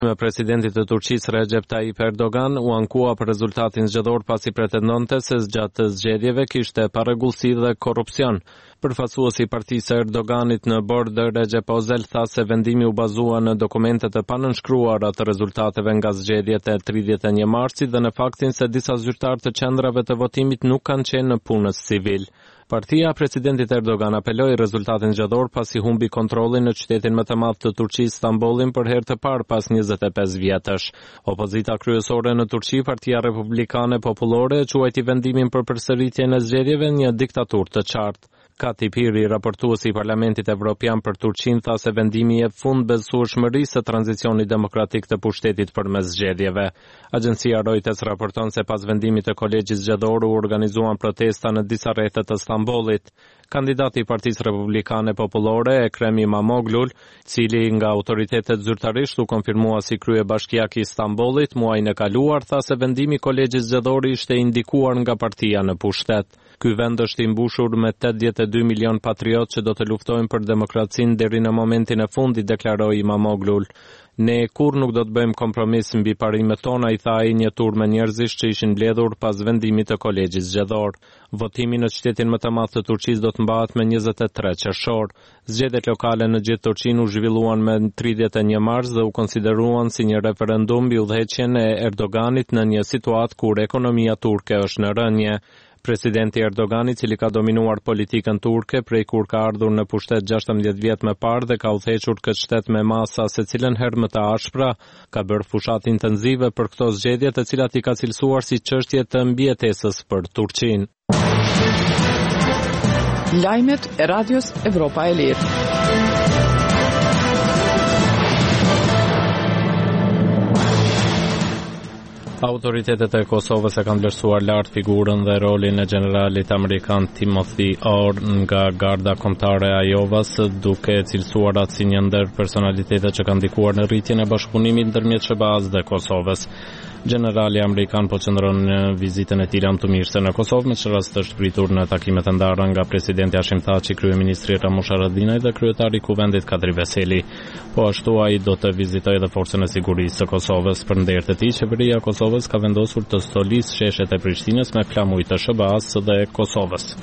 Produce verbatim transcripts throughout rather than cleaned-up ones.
me presidentit të Turqisë Recep Tayyip Erdogan u ankua për rezultatin zgjedhor pasi pretendonte se gjatë zgjedhjeve kishte parregullsi dhe korrupsion. Përfaqësuesi i partisë Erdoganit në bord Recep Ozel tha se vendimi u bazua në dokumentet e panënshkruara të rezultateve nga zgjedhjet e tridhjetë e një marsit dhe në faktin se disa zyrtarë të qendrave të votimit nuk kanë qenë në punës civil. Partia e presidentit Erdogan apeloi rezultatin zgjedhor pasi humbi kontrollin në qytetin më të madh të Turqisë, Stambollin, për herë të parë pas njëzet e pesë vjetësh. Opozita kryesore në Turqi, Partia Republikane Popullore, quajti vendimin për përsëritjen e zgjedhjeve një diktaturë të qartë. Kati Piri, raportuesi i Parlamentit Evropian për Turqinë, tha se vendimi jep fund besueshmërisë së tranzicionit demokratik të pushtetit përmes zgjedhjeve. Agjencia Reuters raporton se pas vendimit të kolegjit zgjedhor u organizuan protesta në disa rrethe të Stambollit. Kandidati i Partisë Republikane Popullore, Ekrem İmamoğlu, cili nga autoritetet zyrtarisht u konfirmua si kryebashkiak i Stambollit muajin e kaluar, tha se vendimi i kolegjit zgjedhor ishte indikuar nga partia në pushtet. Ky vend është i mbushur me tetëdhjetë e dy milion patriot që do të luftojnë për demokracinë deri në momentin e fundit, deklaroi İmamoğlu. Ne kur nuk do të bëjmë kompromis mbi parimet tona, i tha ai një tur me njerëzish që ishin mbledhur pas vendimit të kolegjit zgjedhor. Votimi në qytetin më të madh të Turqisë do të mbahet me njëzet e tre qershor. Zgjedhjet lokale në gjithë Turqinë u zhvilluan me tridhjetë e një mars dhe u konsideruan si një referendum mbi udhëheqjen e Erdoganit në një situatë kur ekonomia turke është në rënje. Presidenti Erdogan, i cili ka dominuar politikën turke prej kur ka ardhur në pushtet gjashtëdhjetë vjet më parë dhe ka udhëhequr këtë shtet me masa secilën herë më të ashpra, ka bërë fushat intenzive për këto zgjedhje, të cilat i ka cilësuar si çështje të mbijetesës për Turqinë. Lajmet e Radios Evropa e Lirë. Autoritetet e Kosovës e kanë vlerësuar lart figurën dhe rolin e generalit amerikan Timothy Orr nga garda kombëtare e Ajovas, duke cilësuar atë si një ndër personalitetet që kanë ndikuar në rritjen e bashkëpunimit ndërmjet S B A-s dhe Kosovës. Generali amerikan po qëndron në vizitën e tij lamtumirëse në Kosovë, me që rast është pritur në takimet e ndara nga presidenti Hashim Thaçi, kryeministri Ramush Haradinaj dhe kryetari i Kuvendit Kadri Veseli. Po ashtu ai do të vizitojë edhe forcën e sigurisë së Kosovës. Për ndër të tij, qeveria e Kosovës ka vendosur të stolisë sheshet e Prishtinës me flamuj të S B A-s dhe Kosovës.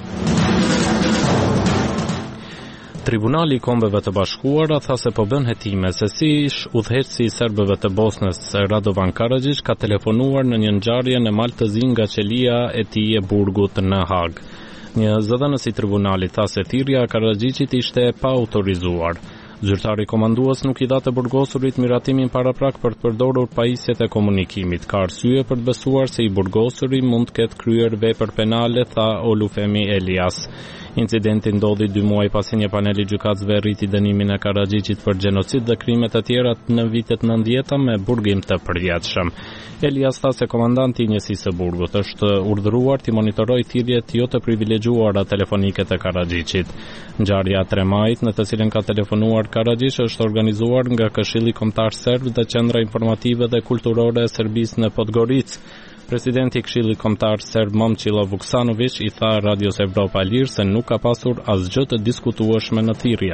Tribunali i Kombeve të Bashkuara tha se po bën hetime se si ish udhëheqësi i serbëve të Bosnës Radovan Karadžić ka telefonuar në një ngjarje në mal të zi nga qelia e tij e burgut në Hag. Një zëdhënës i tribunalit tha se thirrja e Karadžićit ishte pa autorizuar. Zyrtari komandues nuk i dha të burgosurit miratimin paraprak për të përdorur pajisjet e komunikimit. Ka arsye për të besuar se i burgosuri mund të ketë kryer vepër penale, tha Olufemi Elias. Incidenti ndodhi dy muaj pasi një panel i gjykatësve rriti dënimin e Karadžićit për gjenocid dhe krimet e tjera në vitet nëntëdhjetë me burgim të përjetshëm. Elias tha se komandanti i njësisë së burgut është urdhëruar të monitorojë thirrjet jo të privilegjuara telefonike të Karadžićit. Ngjarja tre majit, në të cilën ka telefonuar Karadžić, është organizuar nga Këshilli Kombëtar Serb dhe Qendra Informative dhe Kulturore e Serbisë në Podgoricë. Presidenti i Këshillit Kombëtar Serb Momčilo Vuksanović i tha Radios Evropa e Lirë se nuk ka pasur asgjë të diskutueshme në thirrje.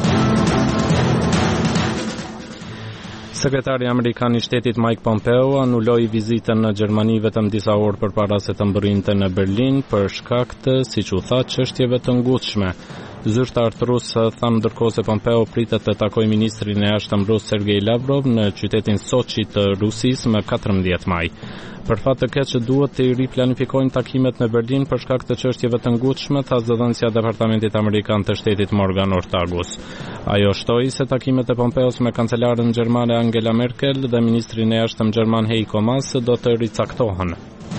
Sekretari amerikan i shtetit Mike Pompeo anuloi vizitën në Gjermani vetëm disa orë përpara se të mbërrinte në Berlin për shkak të, siç u tha, çështjeve të ngutshme. Zyrtarët rusë thanë ndërkohë se Pompeo pritet të takojë ministrin e jashtëm rus Sergej Lavrov në qytetin Sochi të Rusisë më katërmbëdhjetë maj. Për fat të keq që duhet të riplanifikojnë takimet në Berlin për shkak të çështjeve të ngutshme, tha zëdhënësja e Departamentit Amerikan të Shtetit Morgan Ortagus. Ajo shtoi se takimet e Pompeos me kancelaren gjermane Angela Merkel dhe ministrin e jashtëm gjerman Heiko Maas do të ricaktohen.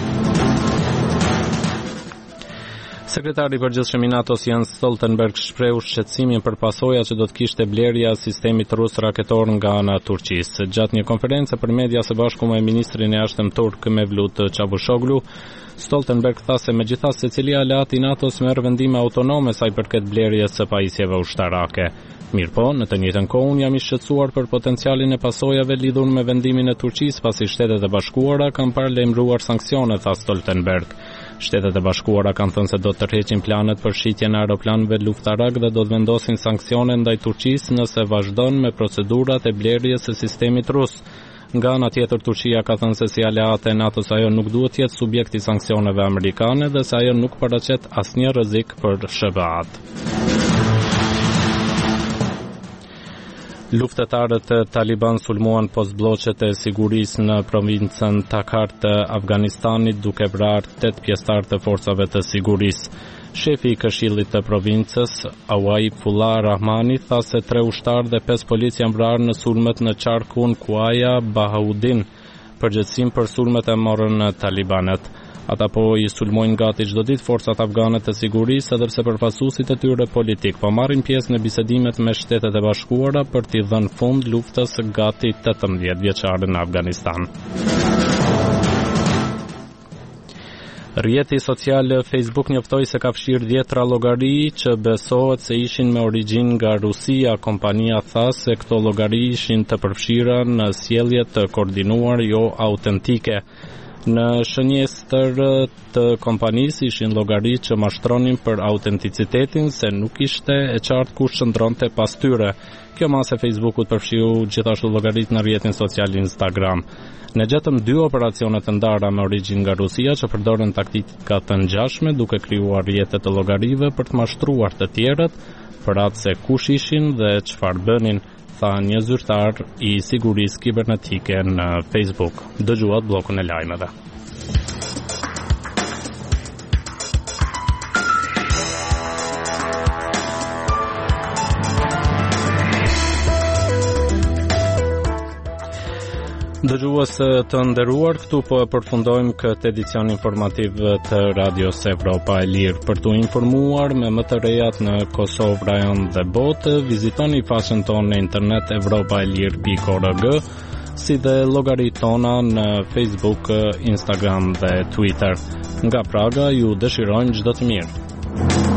Sekretari i përgjithshëm i NATO-s Jens Stoltenberg shprehu shqetësimin për pasojat që do të kishte blerja e sistemit rus raketor nga ana e Turqisë. Gjatë një konferencë për media së bashku me ministrin e jashtëm turk Mevlut Çavuşoglu, Stoltenberg tha se megjithatë secili aleat i NATO-s merr vendime autonome sa i përket blerjes së pajisjeve ushtarake. Mirpo, në të njëjtën kohë unë jam i shqetësuar për potencialin e pasojave lidhur me vendimin e Turqisë pasi Shtetet e Bashkuara kanë paralajmëruar sanksione, tha Stoltenberg. Shtetet e Bashkuara kanë thënë se do të tërheqin planet për shitjen e aeroplanëve luftarak dhe do të vendosin sanksione ndaj Turqisë nëse vazhdon me procedurat e blerjes së sistemit rus. Nga ana tjetër, Turqia ka thënë se si aleate e NATO-s ajo nuk duhet të jetë subjekt i sanksioneve amerikane dhe se ajo nuk paraqet asnjë rrezik për S B A-t. Luftetarët e Taliban sulmuan post-bloqet e sigurisë në provincën Takhar të Afganistanit duke vrarë tetë pjesëtar të forcave të sigurisë. Shefi i këshillit të provincës, Awaifulla Rahmani, tha se tre ushtarë dhe pesë polic janë vrarë në sulmet në qarkun Kuaya Bahaudin. Përgjegjësinë për sulmet e morën talibanët. Ata po i sulmojnë gati çdo ditë forcat afgane të sigurisë, edhepse përfaqësuesit e tyre politik po marrin pjesë në bisedimet me Shtetet e Bashkuara për t'i dhënë fund luftës gati tetëmbëdhjetë vjeçare në Afganistan. Rrjeti social Facebook njoftoi se ka fshirë dhjetra llogari që besohet se ishin me origjinë nga Rusia. Kompania tha se këto llogari ishin të përfshira në sjellje të koordinuar jo autentike. Në shënjestër të kompanisë ishin llogari që mashtronin për autenticitetin se nuk ishte e qartë kush qëndronte pas tyre. Kjo masë e Facebookut përfshiu gjithashtu llogaritë në rrjetin social Instagram. Ne gjetëm dy operacione të ndara me origjinë nga Rusia që përdoren taktika të ngjashme duke krijuar rrjete të llogarive për të mashtruar të tjerët për atë se kush ishin dhe çfarë bënin, tha një zyrtar i sigurisë kibernetike në Facebook. Dëgjuat bllokun e lajmeve. Dëgjues të nderuar, këtu po e përfundojmë këtë edicion informativ të Radios Evropa e Lirë. Për t'u informuar me më të rejat në Kosovë, rajon dhe botë, vizitoni faqen tonë në internet evropaelir pikë org, si dhe llogaritë tona në Facebook, Instagram dhe Twitter. Nga Praga ju dëshirojmë çdo të mirë.